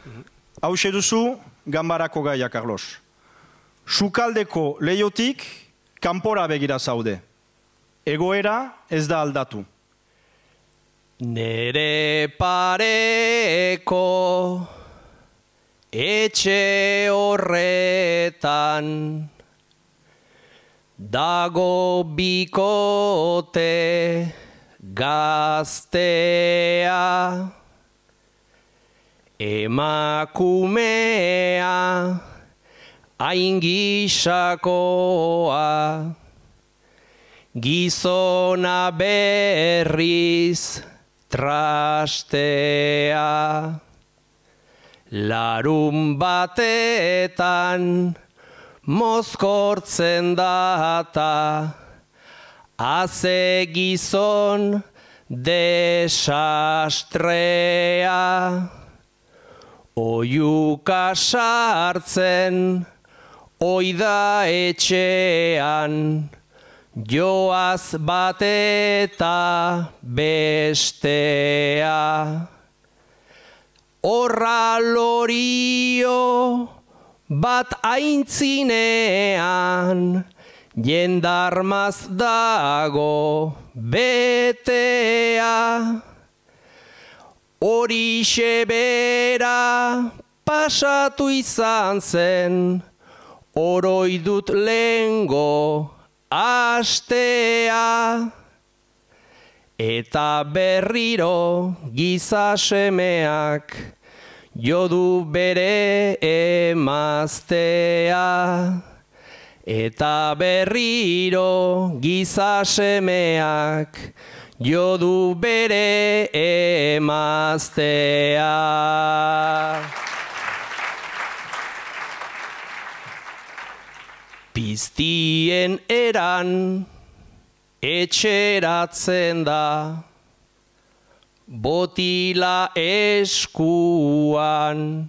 Hauxe duzu, ganbarako gaia, Carlos. Sukaldeko leiotik, kanpora begira zaude. Egoera ez da aldatu. Nere pareko etxe horretan dago bikote gaztea, emakumea hain gisakoa, gizona berriz trastea. Larun batetan mozkortzen data, haze gizon desastrea. Oiuka sartzen oida etxean, joaz bat eta bestea. Horra lorio bat aintzinean, jendarmaz dago betea. Horixe bera pasatu izan zen, oroidut lehengo astea. Eta berriro giza semeak jodu bere emaztea. Eta berriro giza semeak jodu bere emaztea. Piztien eran etxeratzen da, botila eskuan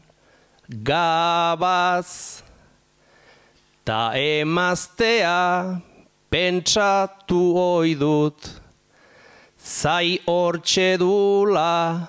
gabaz, ta emaztea pentsatu oidut, zai hortxe dula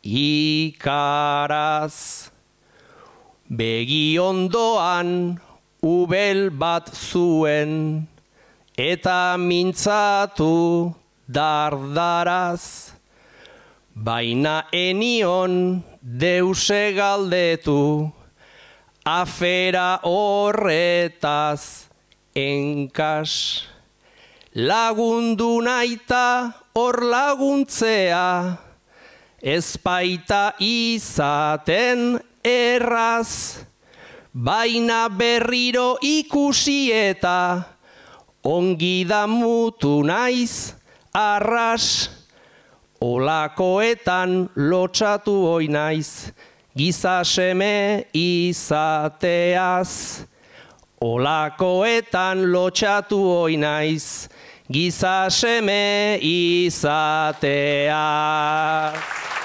ikaraz. Begi ondoan ubel bat zuen, eta mintzatu dardaraz. Baina enion deuse galdetu, afera horretaz enkas. Lagundu naita hor laguntzea, ezpaita izaten erraz. Baina berriro ikusi eta ongi damutu naiz arras. Olakoetan lotsatu hoi naiz, giza seme izateaz. Olakoetan lotsatu hoi naiz, giza seme izateaz.